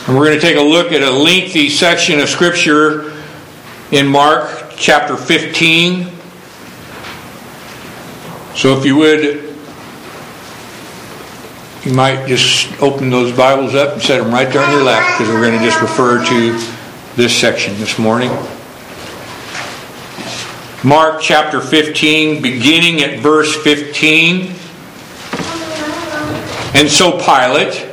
And we're going to take a look at a lengthy section of Scripture in Mark chapter 15. So if you would, you might just open those Bibles up and set them right there on your lap, because we're going to just refer to this section this morning. Mark chapter 15, beginning at verse 15. And so Pilate,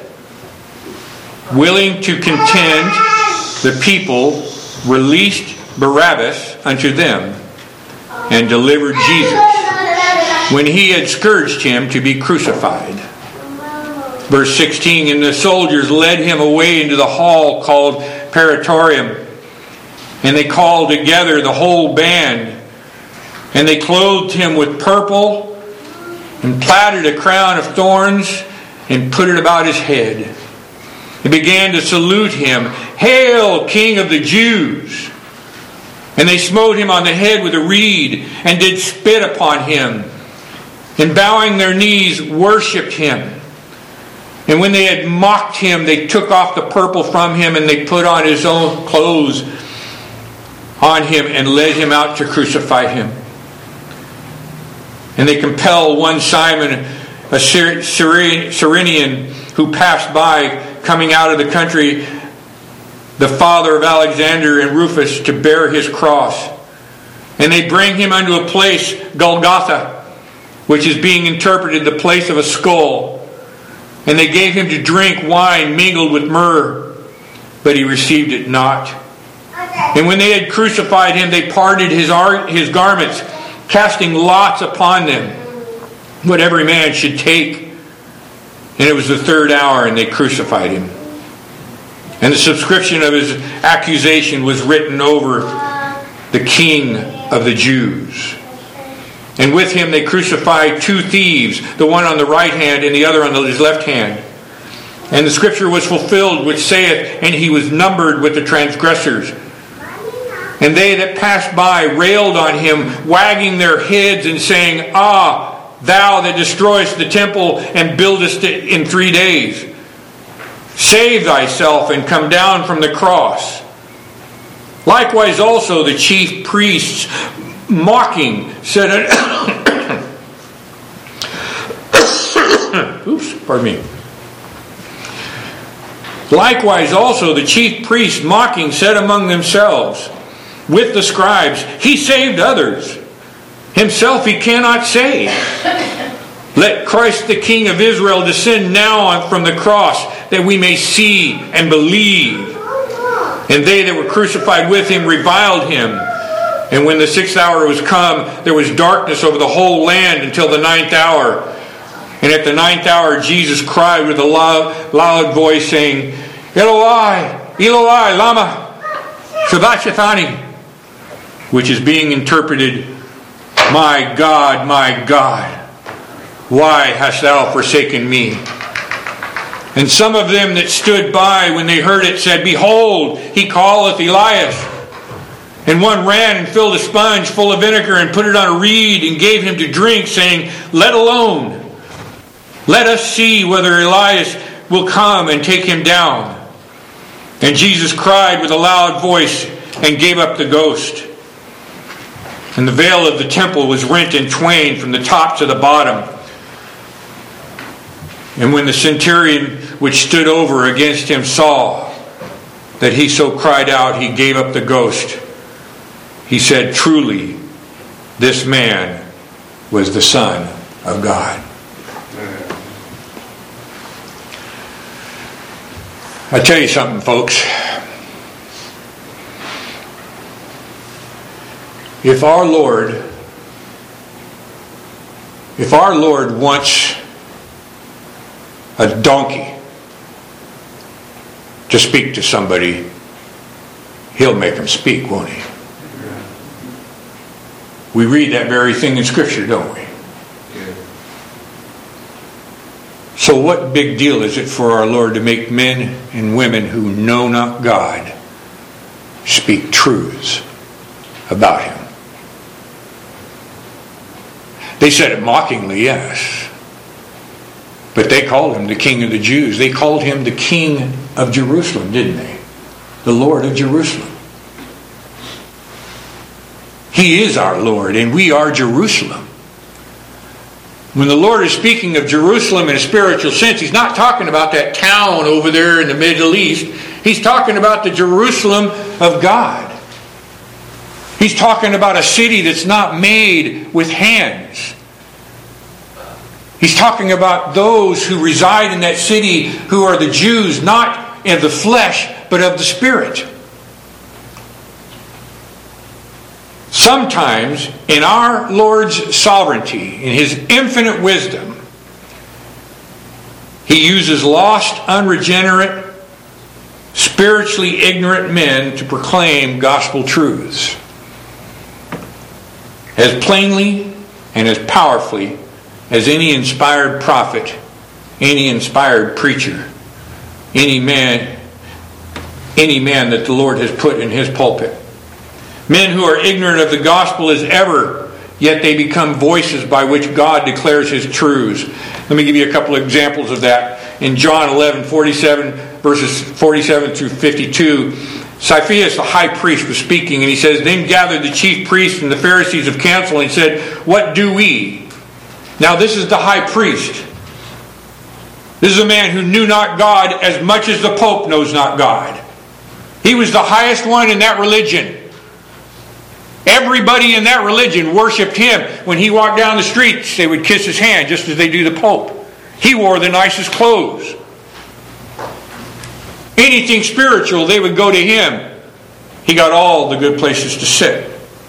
willing to contend the people, released Barabbas unto them, and delivered Jesus, when he had scourged him, to be crucified. Verse 16, and the soldiers led him away into the hall called Praetorium, and they called together the whole band, and they clothed him with purple, and plaited a crown of thorns, and put it about his head. They began to salute him, Hail, King of the Jews! And they smote him on the head with a reed, and did spit upon him, and bowing their knees worshipped him. And when they had mocked him, they took off the purple from him, and they put on his own clothes on him, and led him out to crucify him. And they compelled one Simon, a Cyrenian, who passed by, coming out of the country, the father of Alexander and Rufus, to bear his cross. And they bring him unto a place, Golgotha, which is being interpreted the place of a skull. And they gave him to drink wine mingled with myrrh, but he received it not. And when they had crucified him, they parted his garments, casting lots upon them, what every man should take. And it was the third hour, and they crucified him. And the subscription of his accusation was written over the King of the Jews. And with him they crucified two thieves, the one on the right hand and the other on his left hand. And the scripture was fulfilled, which saith, And he was numbered with the transgressors. And they that passed by railed on him, wagging their heads and saying, Ah, thou that destroyest the temple and buildest it in 3 days, save thyself and come down from the cross. Likewise also the chief priests, mocking, said, Likewise also the chief priests, mocking, said among themselves with the scribes, He saved others, himself he cannot save. Let Christ the King of Israel descend now from the cross, that we may see and believe. And they that were crucified with him reviled him. And when the 6th hour was come, there was darkness over the whole land until the 9th hour. And at the 9th hour Jesus cried with a loud voice, saying, Eloi, Eloi, lama sabachthani, which is being interpreted, My God, why hast thou forsaken me? And some of them that stood by, when they heard it, said, Behold, he calleth Elias. And one ran and filled a sponge full of vinegar and put it on a reed and gave him to drink, saying, Let alone. Let us see whether Elias will come and take him down. And Jesus cried with a loud voice and gave up the ghost. And the veil of the temple was rent in twain from the top to the bottom. And when the centurion which stood over against him saw that he so cried out, he gave up the ghost. He said, Truly, this man was the Son of God. I tell you something, folks. If our Lord wants a donkey to speak to somebody, He'll make them speak, won't He? We read that very thing in Scripture, don't we? So what big deal is it for our Lord to make men and women who know not God speak truths about Him? They said it mockingly, yes. But they called him the King of the Jews. They called him the King of Jerusalem, didn't they? The Lord of Jerusalem. He is our Lord, and we are Jerusalem. When the Lord is speaking of Jerusalem in a spiritual sense, He's not talking about that town over there in the Middle East. He's talking about the Jerusalem of God. He's talking about a city that's not made with hands. He's talking about those who reside in that city who are the Jews, not of the flesh, but of the Spirit. Sometimes, in our Lord's sovereignty, in His infinite wisdom, He uses lost, unregenerate, spiritually ignorant men to proclaim gospel truths as plainly and as powerfully as any inspired prophet, any inspired preacher, any man that the Lord has put in His pulpit. Men who are ignorant of the gospel as ever, yet they become voices by which God declares His truths. Let me give you a couple of examples of that. In John 11:47, verses 47 through 52, Caiaphas, the high priest, was speaking, and he says, "Then gathered the chief priests and the Pharisees of council and said, 'What do we?'" Now this is the high priest. This is a man who knew not God as much as the Pope knows not God. He was the highest one in that religion. Everybody in that religion worshipped him. When he walked down the streets, they would kiss his hand just as they do the Pope. He wore the nicest clothes. Anything spiritual, they would go to him. He got all the good places to sit.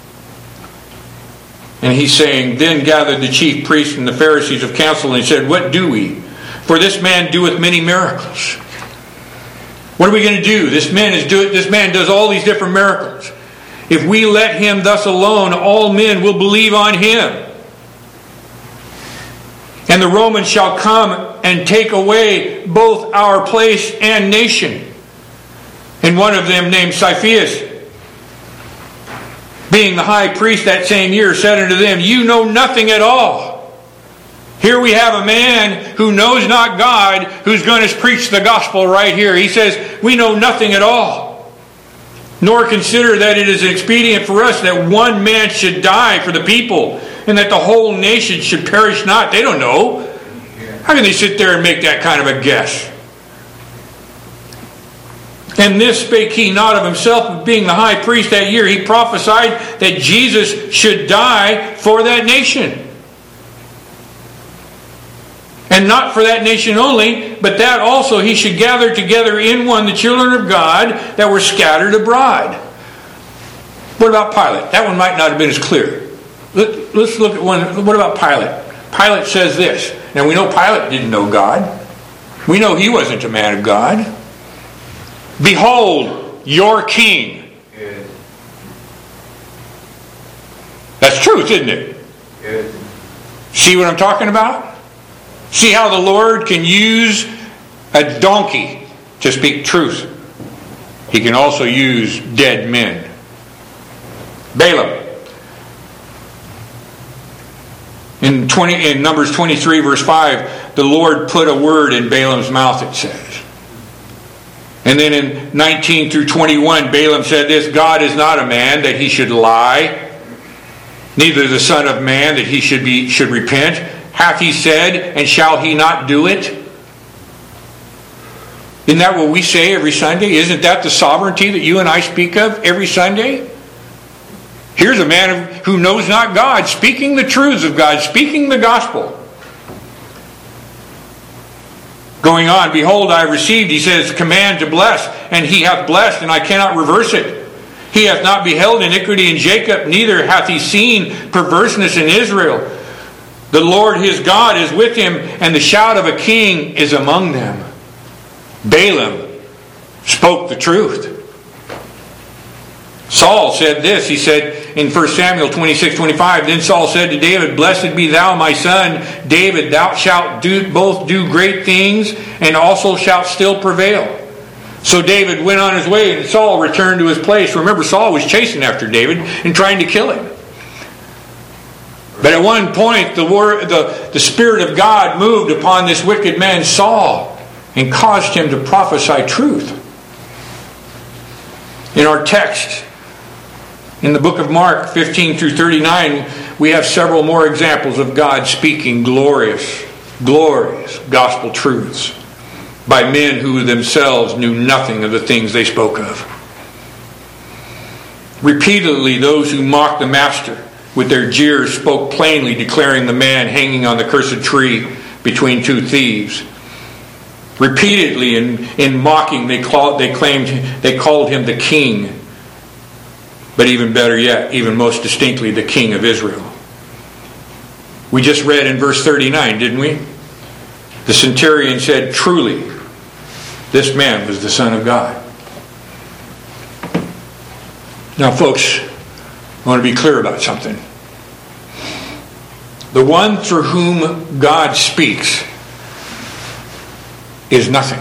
And he's saying, "Then gathered the chief priests and the Pharisees of council, and he said, 'What do we? For this man doeth many miracles.'" What are we going to do? This man does all these different miracles. If we let him thus alone, all men will believe on him. And the Romans shall come and take away both our place and nation. And one of them, named Caiaphas, being the high priest that same year, said unto them, "You know nothing at all." Here we have a man who knows not God, who's going to preach the gospel right here. He says, "We know nothing at all, nor consider that it is expedient for us that one man should die for the people, and that the whole nation should perish not." They don't know. How can they sit there and make that kind of a guess? "And this spake he not of himself, but being the high priest that year, he prophesied that Jesus should die for that nation. And not for that nation only, but that also he should gather together in one the children of God that were scattered abroad." What about Pilate? That one might not have been as clear. Let's look at one. What about Pilate? Pilate says this. Now we know Pilate didn't know God. We know he wasn't a man of God. "Behold, your king." That's truth, isn't it? See what I'm talking about? See how the Lord can use a donkey to speak truth. He can also use dead men. Balaam. In Numbers 23 verse 5, the Lord put a word in Balaam's mouth, it says. And then in 19 through 21, Balaam said this, "God is not a man that he should lie, neither the Son of Man that he should repent. Hath he said, and shall he not do it?" Isn't that what we say every Sunday? Isn't that the sovereignty that you and I speak of every Sunday? Here's a man who knows not God, speaking the truths of God, speaking the gospel. Going on, "Behold, I have received," he says, "command to bless, and he hath blessed, and I cannot reverse it. He hath not beheld iniquity in Jacob, neither hath he seen perverseness in Israel. The Lord his God is with him, and the shout of a king is among them." Balaam spoke the truth. Saul said this. He said in 1 Samuel 26:25, "Then Saul said to David, Blessed be thou, my son David. Thou shalt both do great things, and also shalt still prevail." So David went on his way, and Saul returned to his place. Remember, Saul was chasing after David and trying to kill him. But at one point, the Spirit of God moved upon this wicked man Saul and caused him to prophesy truth. In our text, in the book of Mark 15 through 39, we have several more examples of God speaking glorious gospel truths by men who themselves knew nothing of the things they spoke of. Repeatedly, those who mocked the Master with their jeers spoke plainly, declaring the man hanging on the cursed tree between two thieves. Repeatedly, in mocking, they called him the King. But even better yet, even most distinctly, the King of Israel. We just read in verse 39, didn't we? The centurion said, "Truly, this man was the Son of God." Now, folks, I want to be clear about something. The one through whom God speaks is nothing.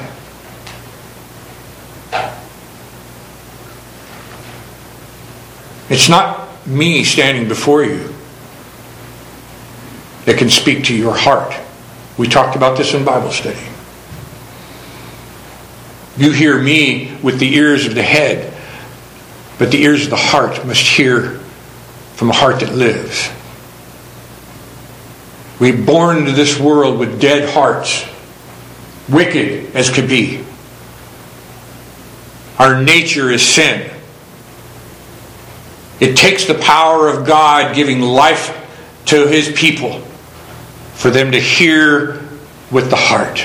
It's not me standing before you that can speak to your heart. We talked about this in Bible study. You hear me with the ears of the head, but the ears of the heart must hear from a heart that lives. We're born into this world with dead hearts, wicked as could be. Our nature is sin. It takes the power of God giving life to His people for them to hear with the heart.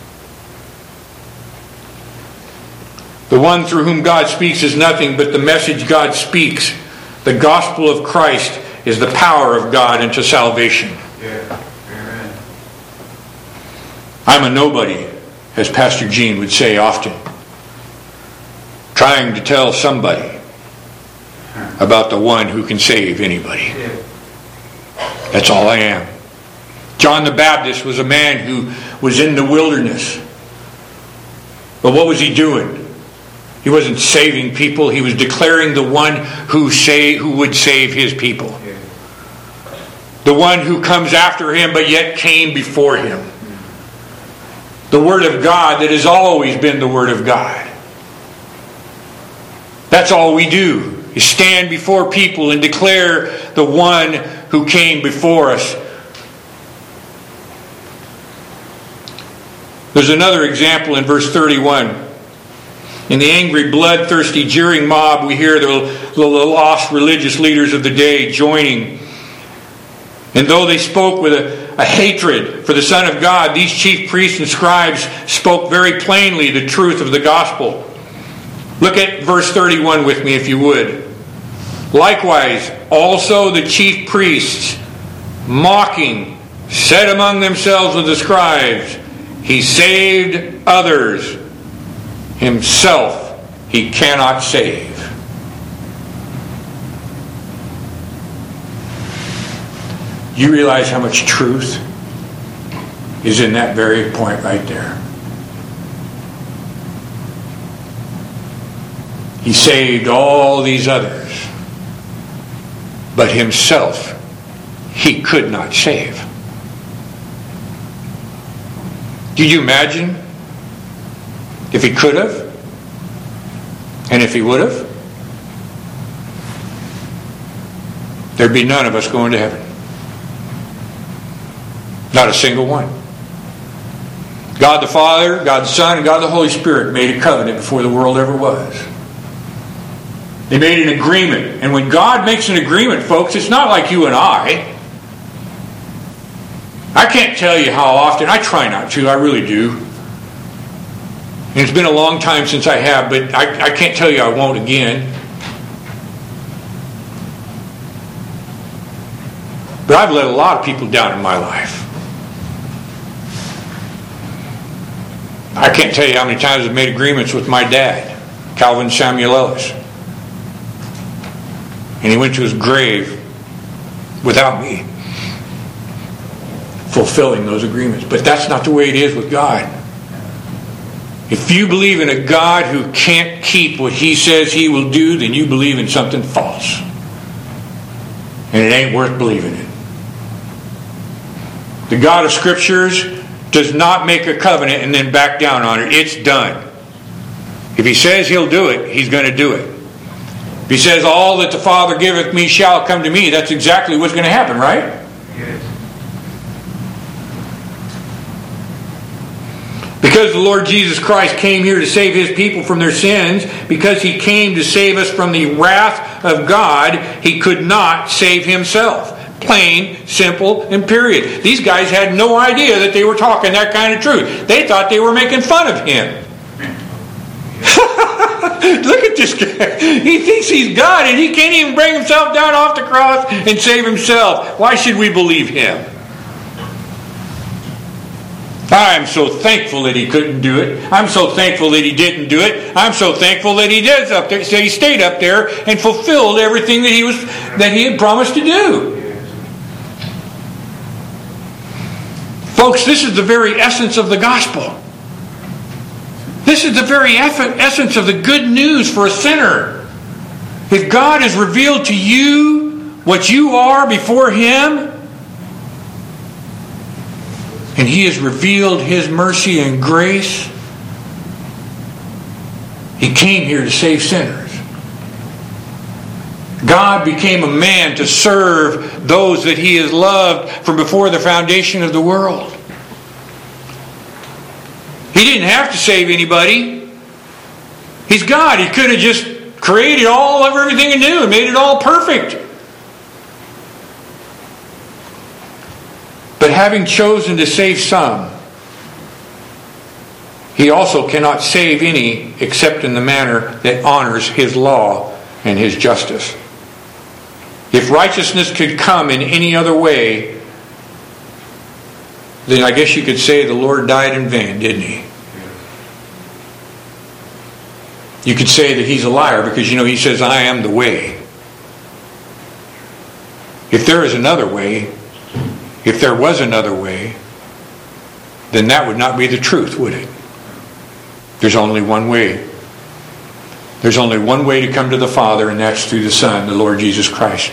The one through whom God speaks is nothing, but the message God speaks, the gospel of Christ, is the power of God into salvation. Yeah. Amen. I'm a nobody, as Pastor Gene would say often, trying to tell somebody about the one who can save anybody. That's all I am. John the Baptist was a man who was in the wilderness. But what was he doing? He wasn't saving people. He was declaring the one who would save his people. The one who comes after him but yet came before him. The Word of God that has always been the Word of God. That's all we do. You stand before people and declare the one who came before us. There's another example in verse 31. In the angry, bloodthirsty, jeering mob, we hear the lost religious leaders of the day joining. And though they spoke with a hatred for the Son of God, these chief priests and scribes spoke very plainly the truth of the gospel. Look at verse 31 with me, if you would. Likewise, also the chief priests, mocking, said among themselves with the scribes, "He saved others. Himself he cannot save." You realize how much truth is in that very point right there. He saved all these others, but himself he could not save. Did you imagine if he could have? And if he would have? There'd be none of us going to heaven. Not a single one. God the Father, God the Son, and God the Holy Spirit made a covenant before the world ever was. They made an agreement. And when God makes an agreement, folks, it's not like you and I. I can't tell you how often. I try not to. I really do. And it's been a long time since I have, but I can't tell you I won't again. But I've let a lot of people down in my life. I can't tell you how many times I've made agreements with my dad, Calvin Samuel Ellis. And he went to his grave without me fulfilling those agreements. But that's not the way it is with God. If you believe in a God who can't keep what He says He will do, then you believe in something false. And it ain't worth believing in. The God of Scriptures does not make a covenant and then back down on it. It's done. If He says He'll do it, He's going to do it. If He says, all that the Father giveth me shall come to me, that's exactly what's going to happen, right? Yes. Because the Lord Jesus Christ came here to save His people from their sins, because He came to save us from the wrath of God, He could not save Himself. Plain, simple, and period. These guys had no idea that they were talking that kind of truth. They thought they were making fun of Him. Look at this guy. He thinks he's God and he can't even bring himself down off the cross and save himself. Why should we believe him? I'm so thankful that he couldn't do it. I'm so thankful that he didn't do it. I'm so thankful that he did up there. So he stayed up there and fulfilled everything that he had promised to do. Folks, this is the very essence of the gospel. This is the very essence of the good news for a sinner. If God has revealed to you what you are before Him, and He has revealed His mercy and grace, He came here to save sinners. God became a man to serve those that He has loved from before the foundation of the world. He didn't have to save anybody. He's God. He could have just created everything anew and made it all perfect. But having chosen to save some, He also cannot save any except in the manner that honors His law and His justice. If righteousness could come in any other way, then I guess you could say the Lord died in vain, didn't He? You could say that He's a liar because, He says, I am the way. If there is another way, if there was another way, then that would not be the truth, would it? There's only one way. There's only one way to come to the Father, and that's through the Son, the Lord Jesus Christ.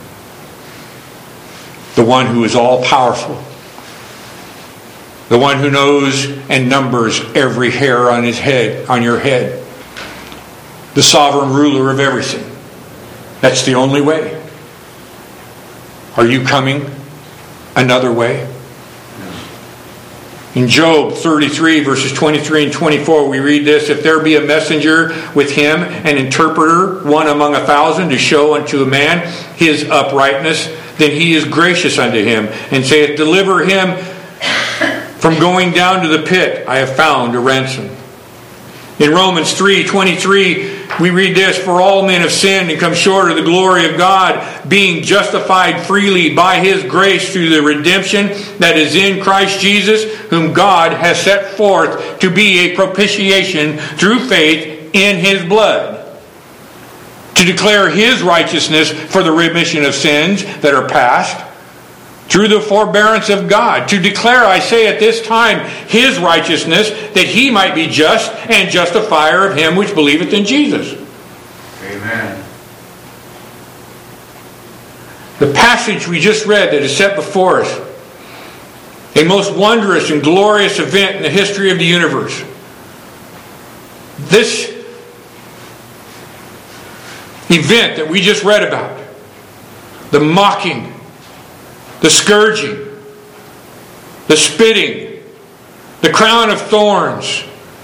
The one who is all powerful. The one who knows and numbers every hair on His head, on your head. The sovereign ruler of everything. That's the only way. Are you coming another way? In Job 33 verses 23 and 24 we read this: if there be a messenger with him, an interpreter, one among 1,000, to show unto a man his uprightness, then he is gracious unto him, and saith, deliver him from going down to the pit. I have found a ransom. In Romans 3:23 we read this: for all men have sinned and come short of the glory of God, being justified freely by His grace through the redemption that is in Christ Jesus, whom God has set forth to be a propitiation through faith in His blood, to declare His righteousness for the remission of sins that are past, through the forbearance of God, to declare, I say at this time, His righteousness, that He might be just and justifier of him which believeth in Jesus. Amen. The passage we just read that is set before us, a most wondrous and glorious event in the history of the universe. This event that we just read about, the mocking, the scourging, the spitting, the crown of thorns.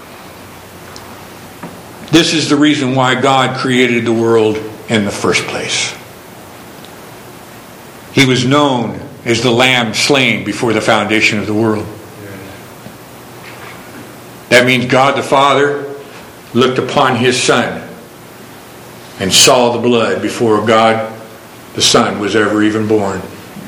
This is the reason why God created the world in the first place. He was known as the Lamb slain before the foundation of the world. That means God the Father looked upon His Son and saw the blood before God the Son was ever even born.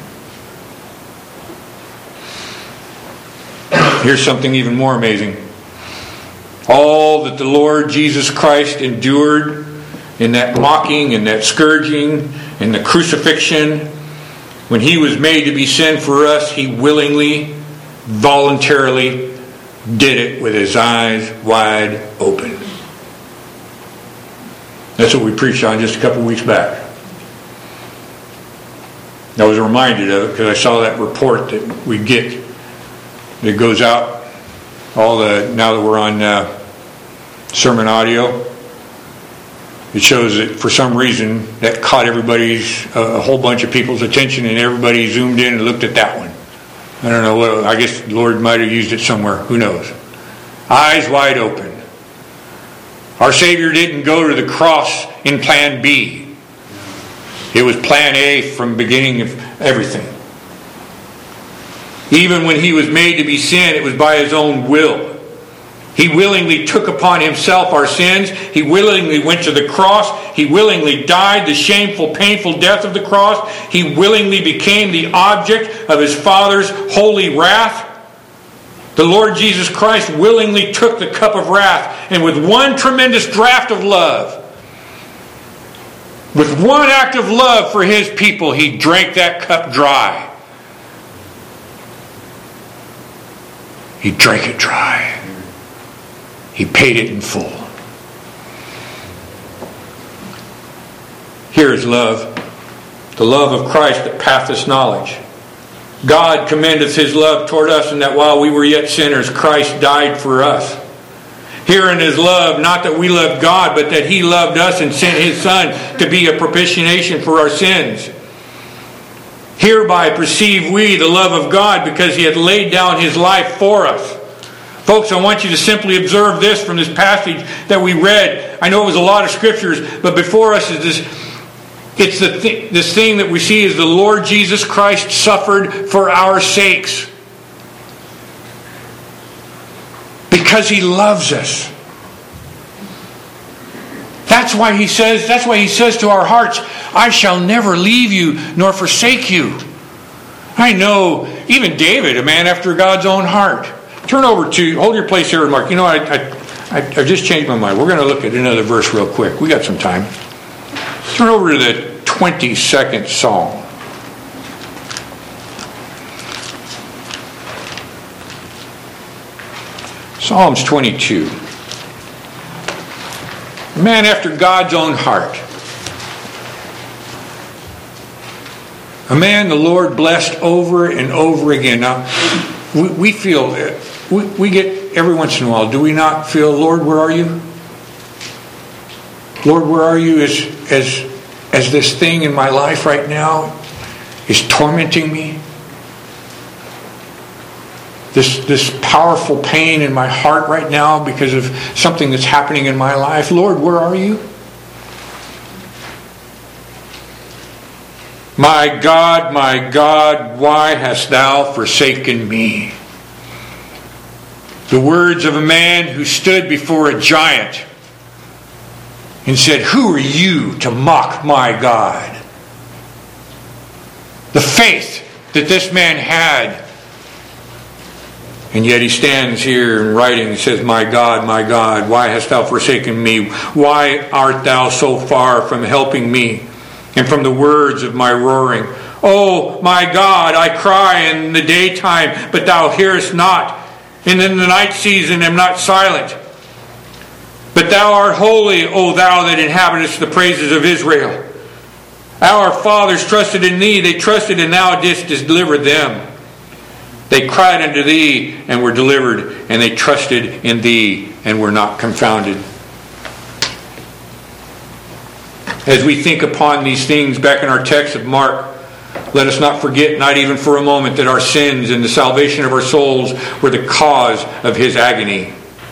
Here's something even more amazing. All that the Lord Jesus Christ endured in that mocking and that scourging and the crucifixion, when He was made to be sin for us, He willingly, voluntarily did it with His eyes wide open. That's what we preached on just a couple weeks back. I was reminded of it because I saw that report that we get that goes out now that we're on sermon audio. It shows that for some reason that caught a whole bunch of people's attention, and everybody zoomed in and looked at that one. I don't know what. I guess the Lord might have used it somewhere. Who knows? Eyes wide open. Our Savior didn't go to the cross in plan B. It was plan A from the beginning of everything. Even when He was made to be sin, it was by His own will. He willingly took upon Himself our sins. He willingly went to the cross. He willingly died the shameful, painful death of the cross. He willingly became the object of His Father's holy wrath. The Lord Jesus Christ willingly took the cup of wrath, and with one tremendous draught of love, with one act of love for His people, He drank that cup dry. He drank it dry. He paid it in full. Here is love. The love of Christ that passeth knowledge. God commendeth His love toward us, in that while we were yet sinners, Christ died for us. Herein is love, not that we loved God, but that He loved us and sent His Son to be a propitiation for our sins. Hereby perceive we the love of God, because He hath laid down His life for us. Folks, I want you to simply observe this from this passage that we read. I know it was a lot of scriptures, but before us is this. It's this thing that we see is the Lord Jesus Christ suffered for our sakes. Because He loves us. That's why He says to our hearts, I shall never leave you nor forsake you. I know, even David, a man after God's own heart. Hold your place here, Mark. You know, I just changed my mind. We're going to look at another verse real quick. We got some time. Turn over to the 22nd Psalm. Psalms 22. A man after God's own heart. A man the Lord blessed over and over again. Now, we feel, we get every once in a while, do we not feel, Lord, where are you? Lord, where are you as this thing in my life right now is tormenting me? This powerful pain in my heart right now because of something that's happening in my life. Lord, where are you? My God, why hast thou forsaken me? The words of a man who stood before a giant and said, who are you to mock my God? The faith that this man had. And yet he stands here in writing and says, my God, why hast thou forsaken me? Why art thou so far from helping me and from the words of my roaring? Oh, my God, I cry in the daytime, but thou hearest not. And in the night season am not silent. But thou art holy, O thou that inhabitest the praises of Israel. Our fathers trusted in thee, they trusted, and thou didst deliver them. They cried unto thee and were delivered, and they trusted in thee and were not confounded. As we think upon these things back in our text of Mark, let us not forget, not even for a moment, that our sins and the salvation of our souls were the cause of His agony.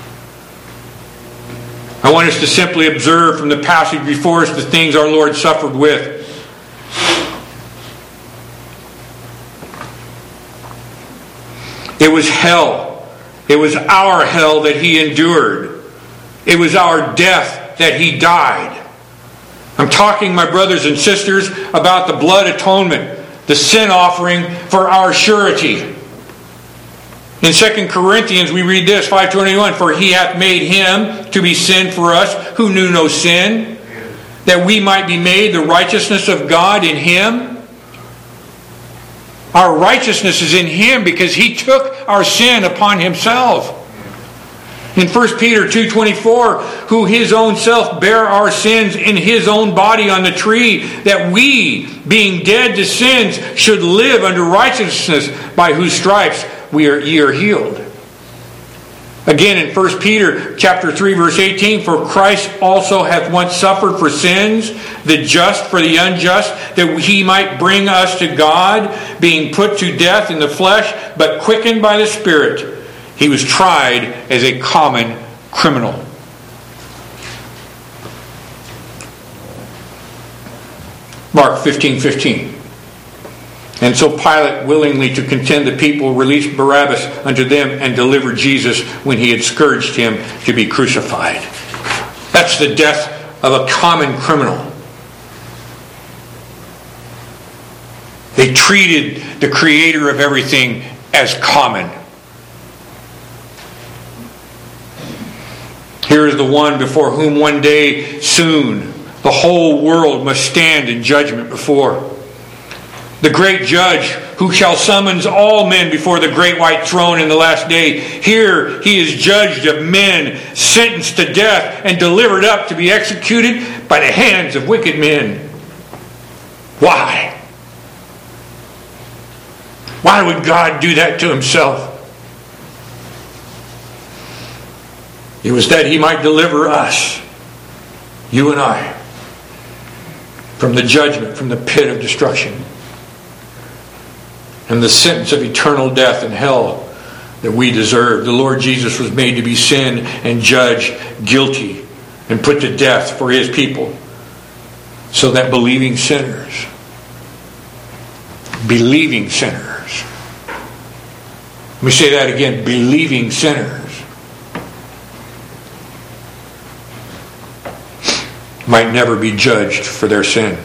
I want us to simply observe from the passage before us the things our Lord suffered with. It was hell. It was our hell that He endured. It was our death that He died. I'm talking, my brothers and sisters, about the blood atonement, the sin offering for our surety. In 2 Corinthians we read this, 5:21, for He hath made Him to be sin for us who knew no sin, that we might be made the righteousness of God in Him. Our righteousness is in Him because He took our sin upon Himself. In 1 Peter 2:24, who his own self bare our sins in his own body on the tree, that we, being dead to sins, should live unto righteousness, by whose stripes ye are healed. Again in 1 Peter chapter 3, verse 18, for Christ also hath once suffered for sins, the just for the unjust, that he might bring us to God, being put to death in the flesh, but quickened by the Spirit. He was tried as a common criminal. Mark 15:15. And so Pilate, willingly to content the people, released Barabbas unto them and delivered Jesus, when he had scourged him, to be crucified. That's the death of a common criminal. They treated the creator of everything as common. Here is the one before whom one day soon the whole world must stand in judgment before. The great judge who shall summons all men before the great white throne in the last day. Here he is judged of men, sentenced to death, and delivered up to be executed by the hands of wicked men. Why? Why would God do that to himself? It was that he might deliver us, you and I, from the judgment, from the pit of destruction, and the sentence of eternal death and hell that we deserve. The Lord Jesus was made to be sin and judged guilty and put to death for his people, so that believing sinners, let me say that again, believing sinners might never be judged for their sin,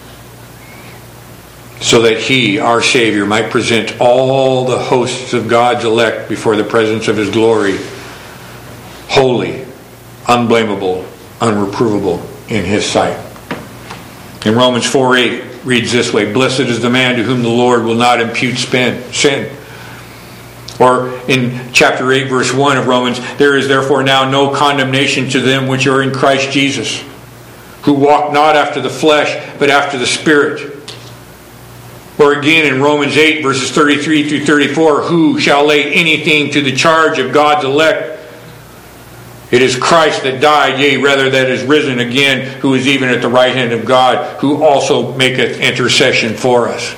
so that he, our Savior, might present all the hosts of God's elect before the presence of his glory, holy, unblameable, unreprovable in his sight. In Romans 4:8 reads this way, blessed is the man to whom the Lord will not impute sin. Or in chapter 8, verse 1 of Romans, there is therefore now no condemnation to them which are in Christ Jesus, who walk not after the flesh, but after the Spirit. Or again in Romans 8, verses 33 through 34, who shall lay anything to the charge of God's elect? It is Christ that died, yea, rather that is risen again, who is even at the right hand of God, who also maketh intercession for us.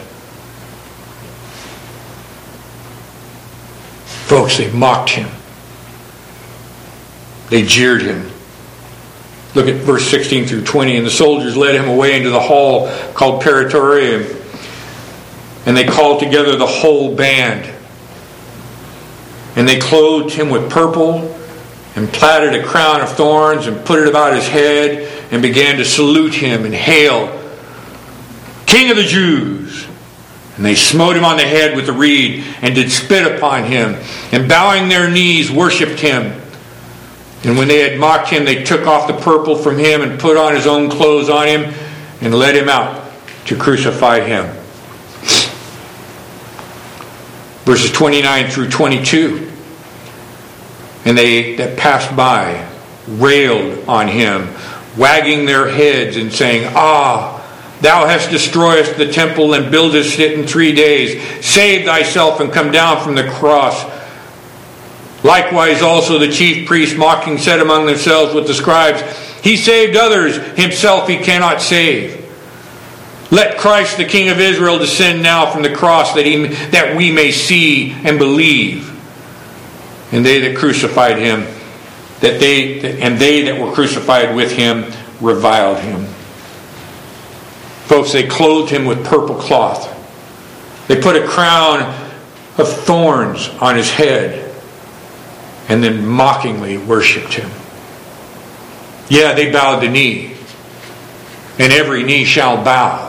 Folks, they mocked him. They jeered him. Look at verse 16 through 20. And the soldiers led him away into the hall called Praetorium, and they called together the whole band. And they clothed him with purple, and plaited a crown of thorns, and put it about his head, and began to salute him and hail, King of the Jews. And they smote him on the head with a reed, and did spit upon him, and bowing their knees worshipped him. And when they had mocked him, they took off the purple from him, and put on his own clothes on him, and led him out to crucify him. Verses 29 through 22. And they that passed by railed on him, wagging their heads and saying, Ah, thou hast destroyed the temple and buildest it in 3 days. Save thyself and come down from the cross. Likewise also the chief priests mocking said among themselves with the scribes, He saved others, himself he cannot save. Let Christ the King of Israel descend now from the cross, that we may see and believe. And they that crucified him, they that were crucified with him reviled him. Folks, they clothed him with purple cloth. They put a crown of thorns on his head, and then mockingly worshipped him. Yeah, they bowed the knee, and every knee shall bow.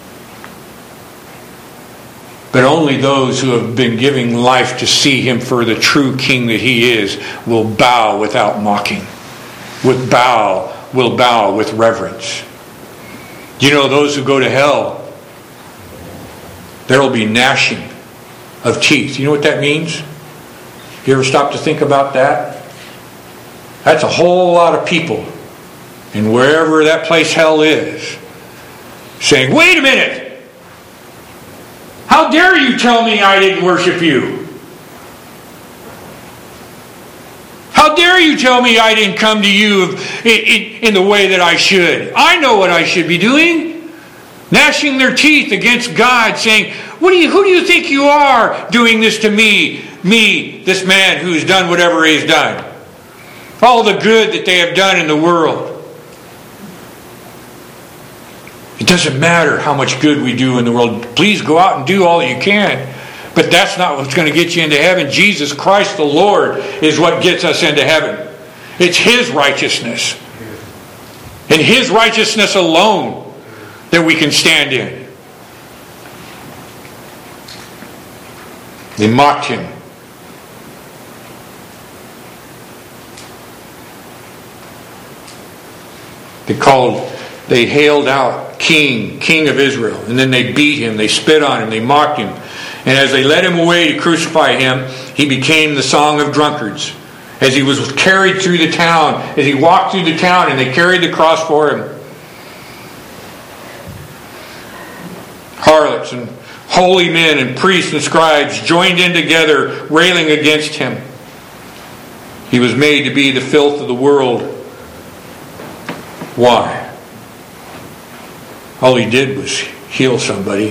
But only those who have been giving life to see him for the true king that he is will bow without mocking. Will bow with reverence. Do you know those who go to hell, there will be gnashing of teeth. You know what that means? You ever stop to think about that? That's a whole lot of people. And wherever that place hell is, saying, wait a minute! How dare you tell me I didn't worship you? How dare you tell me I didn't come to you in the way that I should? I know what I should be doing. Gnashing their teeth against God, saying, who do you think you are doing this to me? Me, this man who's done whatever he's done. All the good that they have done in the world. It doesn't matter how much good we do in the world. Please go out and do all you can. But that's not what's going to get you into heaven. Jesus Christ the Lord is what gets us into heaven. It's His righteousness. And His righteousness alone that we can stand in. They mocked Him. They hailed out, King of Israel. And then they beat Him, they spit on Him, they mocked Him. And as they led Him away to crucify Him, He became the song of drunkards. As He was carried through the town, as He walked through the town and they carried the cross for Him. Harlots and holy men and priests and scribes joined in together, railing against Him. He was made to be the filth of the world. Why? All He did was heal somebody.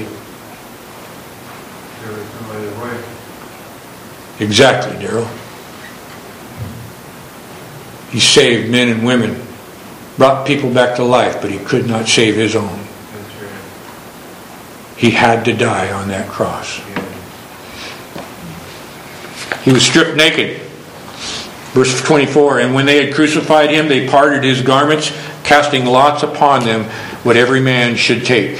There was no other way. Exactly, Daryl. He saved men and women, brought people back to life, but He could not save His own. That's right. He had to die on that cross. Yeah. He was stripped naked. Verse 24, and when they had crucified Him, they parted His garments, casting lots upon them what every man should take.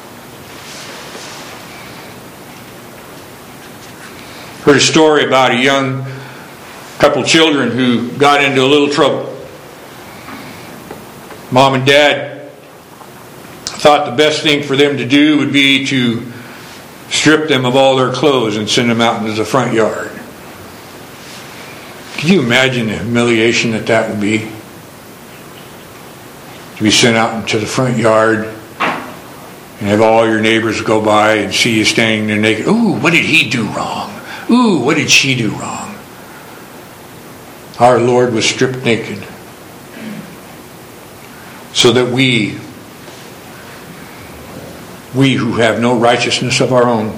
Heard a story about a young couple children who got into a little trouble. Mom and Dad thought the best thing for them to do would be to strip them of all their clothes and send them out into the front yard. Can you imagine the humiliation that would be? To be sent out into the front yard and have all your neighbors go by and see you standing there naked. Ooh, what did he do wrong? Ooh, what did she do wrong? Our Lord was stripped naked so that we who have no righteousness of our own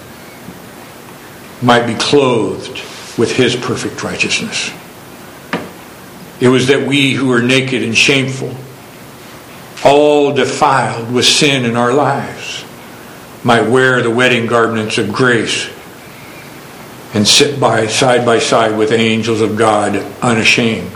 might be clothed with His perfect righteousness. It was that we who are naked and shameful, all defiled with sin in our lives, might wear the wedding garments of grace and sit side by side with angels of God unashamed.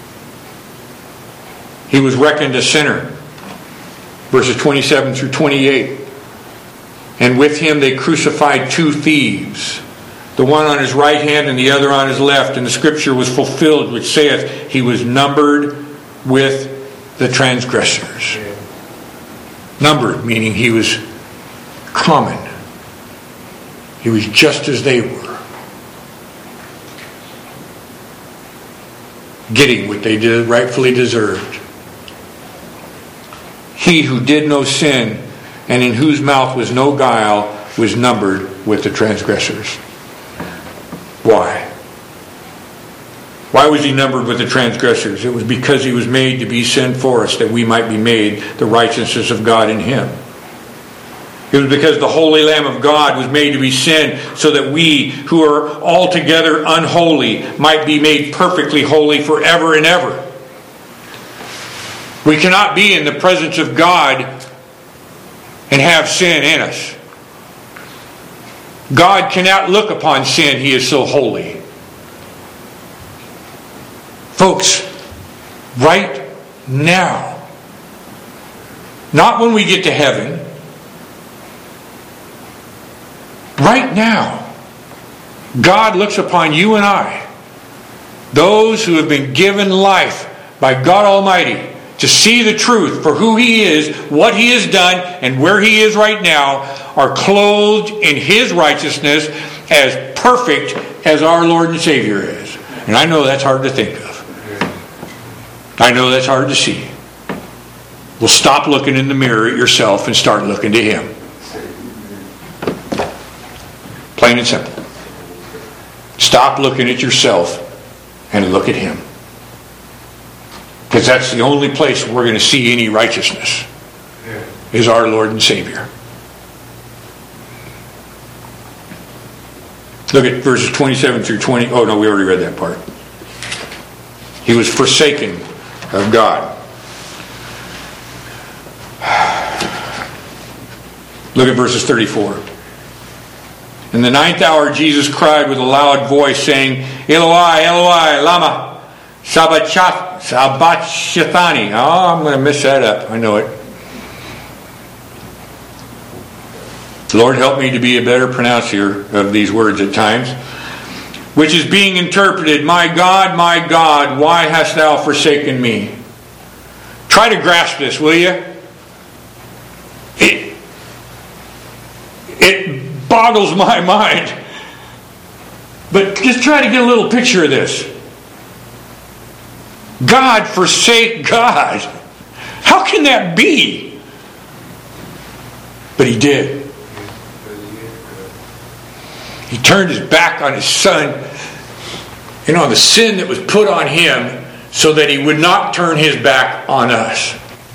He was reckoned a sinner. Verses 27 through 28. And with Him they crucified two thieves, the one on His right hand and the other on His left. And the scripture was fulfilled, which saith, He was numbered with the transgressors. Numbered, meaning He was common. He was just as they were. Getting what they rightfully deserved. He who did no sin and in whose mouth was no guile was numbered with the transgressors. Why? Why was He numbered with the transgressors? It was because He was made to be sin for us, that we might be made the righteousness of God in Him. It was because the Holy Lamb of God was made to be sin, so that we who are altogether unholy might be made perfectly holy forever and ever. We cannot be in the presence of God and have sin in us. God cannot look upon sin. He is so holy. Folks, right now, not when we get to heaven, right now, God looks upon you and I, those who have been given life by God Almighty, to see the truth for who He is, what He has done, and where He is right now, are clothed in His righteousness as perfect as our Lord and Savior is. And I know that's hard to think of. I know that's hard to see. Well, stop looking in the mirror at yourself and start looking to Him. Plain and simple. Stop looking at yourself and look at Him. Because that's the only place we're going to see any righteousness, is our Lord and Savior. Look at verses 27 through 20. Oh no, we already read that part. He was forsaken of God. Look at verses 34. In the 9th hour, Jesus cried with a loud voice, saying, Eloi, Eloi, lama sabachthani. Oh, I'm going to mess that up. I know it. Lord, help me to be a better pronouncer of these words at times. Which is being interpreted, my God, why hast thou forsaken me? Try to grasp this, will you? It boggles my mind. But just try to get a little picture of this. God forsake God. How can that be? But He did. He turned His back on His Son and on the sin that was put on Him so that He would not turn His back on us.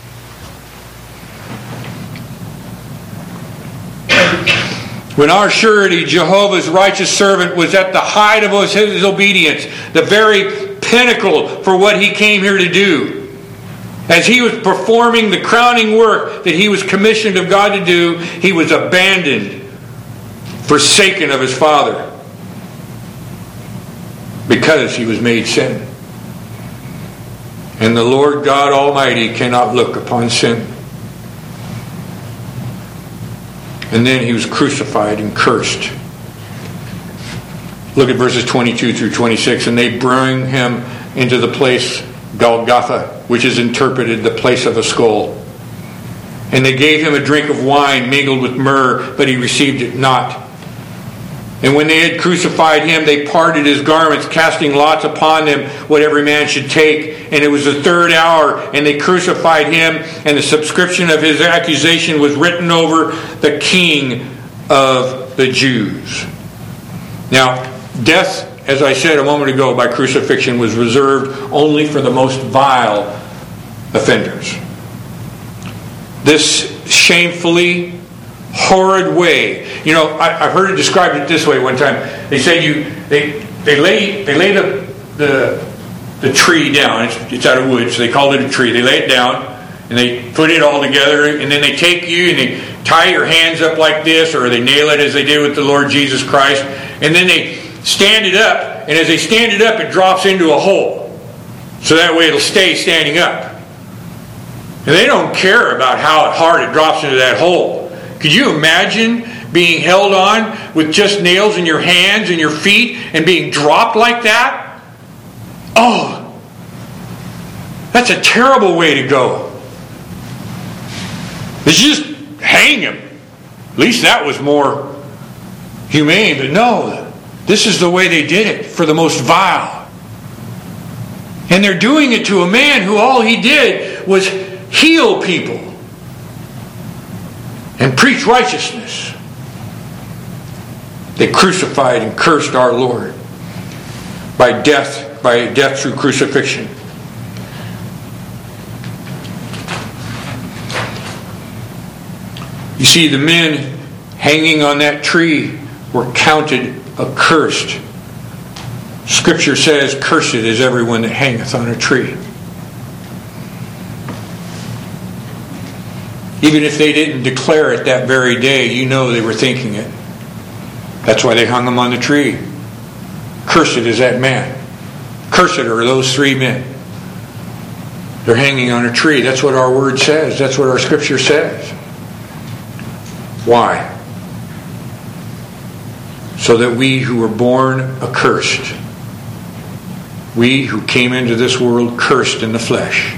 When our surety, Jehovah's righteous servant, was at the height of His obedience, the very pinnacle for what He came here to do, as He was performing the crowning work that He was commissioned of God to do, He was abandoned, forsaken of His Father, because He was made sin. And the Lord God Almighty cannot look upon sin. And then He was crucified and cursed. Look at verses 22 through 26. And they bring Him into the place Golgotha, which is interpreted the place of a skull. And they gave Him a drink of wine mingled with myrrh, but He received it not. And when they had crucified Him, they parted His garments, casting lots upon them what every man should take. And it was the 3rd hour, and they crucified Him, and the subscription of His accusation was written over the King of the Jews. Now, death, as I said a moment ago, by crucifixion was reserved only for the most vile offenders. This shamefully horrid way. You know, I heard it described it this way one time. They say they lay the tree down. It's out of wood, so they called it a tree. They lay it down and they put it all together, and then they take you and they tie your hands up like this, or they nail it as they did with the Lord Jesus Christ, and then they stand it up, and as they stand it up, it drops into a hole, so that way it'll stay standing up. And they don't care about how hard it drops into that hole. Could you imagine being held on with just nails in your hands and your feet and being dropped like that? Oh, that's a terrible way to go. It's just hang him. At least that was more humane. But no, this is the way they did it for the most vile. And they're doing it to a man who all he did was heal people and preach righteousness. They crucified and cursed our Lord by death through crucifixion. You see, the men hanging on that tree were counted accursed. Scripture says, "Cursed is everyone that hangeth on a tree." Even if they didn't declare it that very day, you know they were thinking it. That's why they hung him on the tree. Cursed is that man. Cursed are those 3 men. They're hanging on a tree. That's what our word says. That's what our Scripture says. Why? So that we who were born accursed, we who came into this world cursed in the flesh,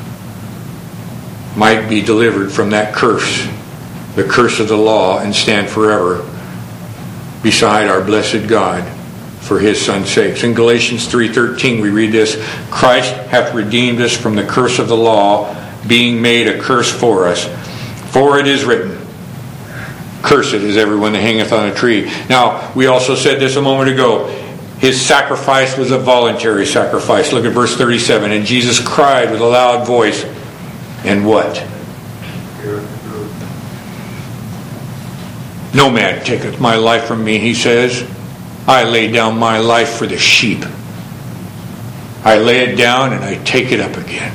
might be delivered from that curse, the curse of the law, and stand forever beside our blessed God, for his son's sakes. In Galatians 3:13 we read this, Christ hath redeemed us from the curse of the law, being made a curse for us. For it is written, cursed is everyone that hangeth on a tree. Now, we also said this a moment ago. His sacrifice was a voluntary sacrifice. Look at verse 37. And Jesus cried with a loud voice. And what? No man taketh my life from me, he says. I lay down my life for the sheep. I lay it down and I take it up again.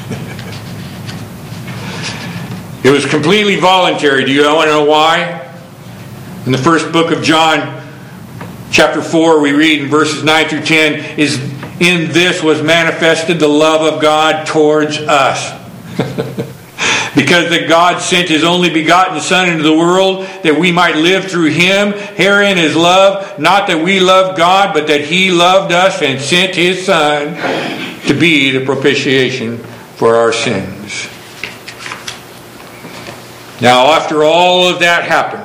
It was completely voluntary. Do you want to know why? In the first book of John, chapter 4, we read in verses 9 through 10, is in this was manifested the love of God towards us. Because that God sent His only begotten Son into the world, that we might live through Him. Herein is love, not that we loved God, but that He loved us and sent His Son to be the propitiation for our sins. Now, after all of that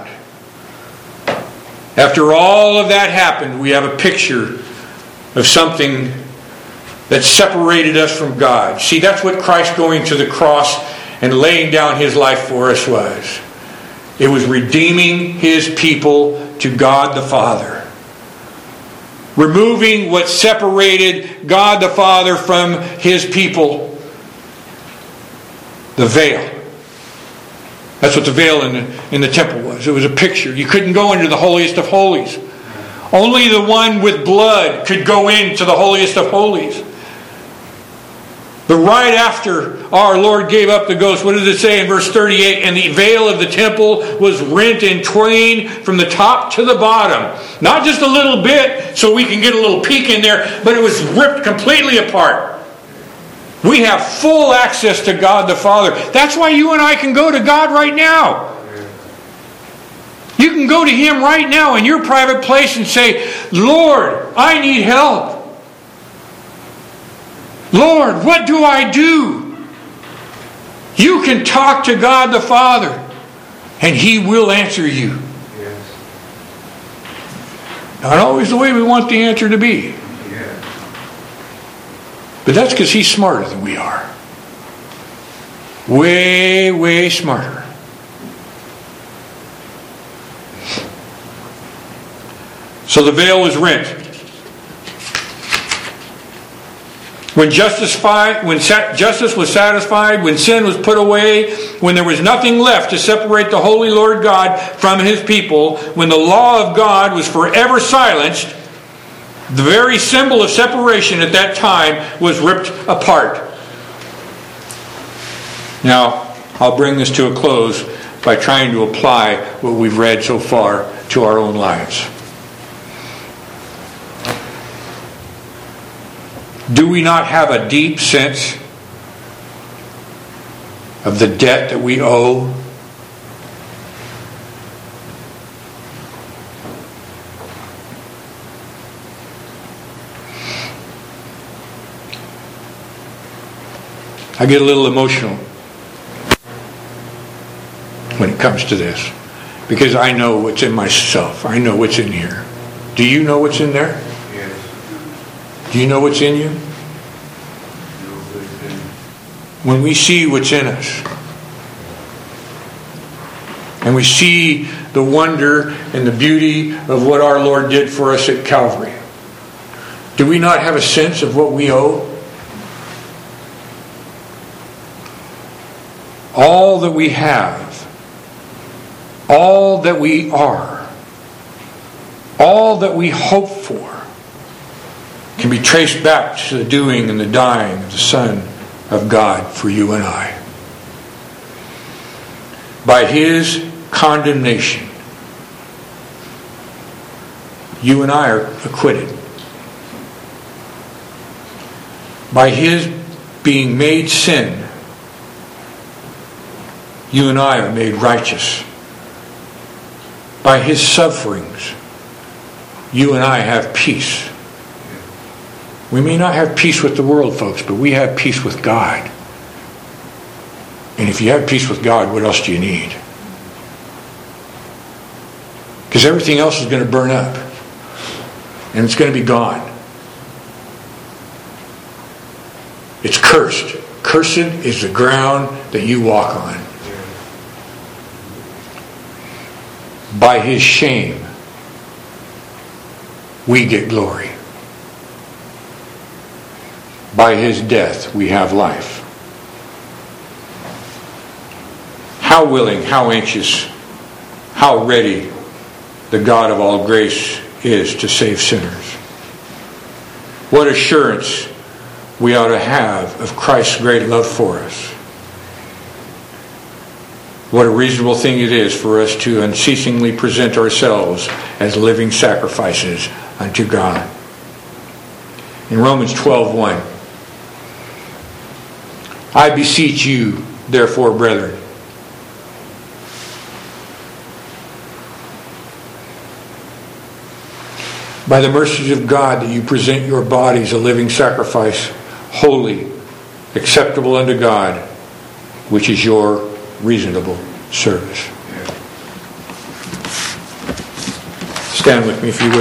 happened, we have a picture of something that separated us from God. See, that's what Christ going to the cross and laying down His life for us was. It was redeeming His people to God the Father. Removing what separated God the Father from His people. The veil. That's what the veil in the temple was. It was a picture. You couldn't go into the holiest of holies. Only the one with blood could go into the holiest of holies. But right after our Lord gave up the ghost, what does it say in verse 38? And the veil of the temple was rent in twain from the top to the bottom. Not just a little bit so we can get a little peek in there, but it was ripped completely apart. We have full access to God the Father. That's why you and I can go to God right now. You can go to Him right now in your private place and say, Lord, I need help. Lord, what do I do? You can talk to God the Father and He will answer you. Yes. Not always the way we want the answer to be. But that's because He's smarter than we are. Way, way smarter. So the veil was rent. When justice was satisfied, when sin was put away, when there was nothing left to separate the holy Lord God from His people, when the law of God was forever silenced, the very symbol of separation at that time was ripped apart. Now, I'll bring this to a close by trying to apply what we've read so far to our own lives. Do we not have a deep sense of the debt that we owe? I get a little emotional when it comes to this because I know what's in myself. I know what's in here. Do you know what's in there? Yes. Do you know what's in you? When we see what's in us and we see the wonder and the beauty of what our Lord did for us at Calvary, do we not have a sense of what we owe? All that we have, all that we are, all that we hope for can be traced back to the doing and the dying of the Son of God for you and I. By His condemnation, you and I are acquitted. By His being made sin, you and I are made righteous. By His sufferings, you and I have peace. We may not have peace with the world, folks, but we have peace with God. And if you have peace with God, what else do you need? Because everything else is going to burn up. and it's going to be gone. It's cursed. Cursed is the ground that you walk on. By His shame, we get glory. By His death, we have life. How willing, how anxious, how ready the God of all grace is to save sinners. What assurance we ought to have of Christ's great love for us. What a reasonable thing it is for us to unceasingly present ourselves as living sacrifices unto God. In Romans 12:1, I beseech you, therefore, brethren, by the mercies of God, that you present your bodies a living sacrifice, holy, acceptable unto God, which is your reasonable service. Stand with me if you will.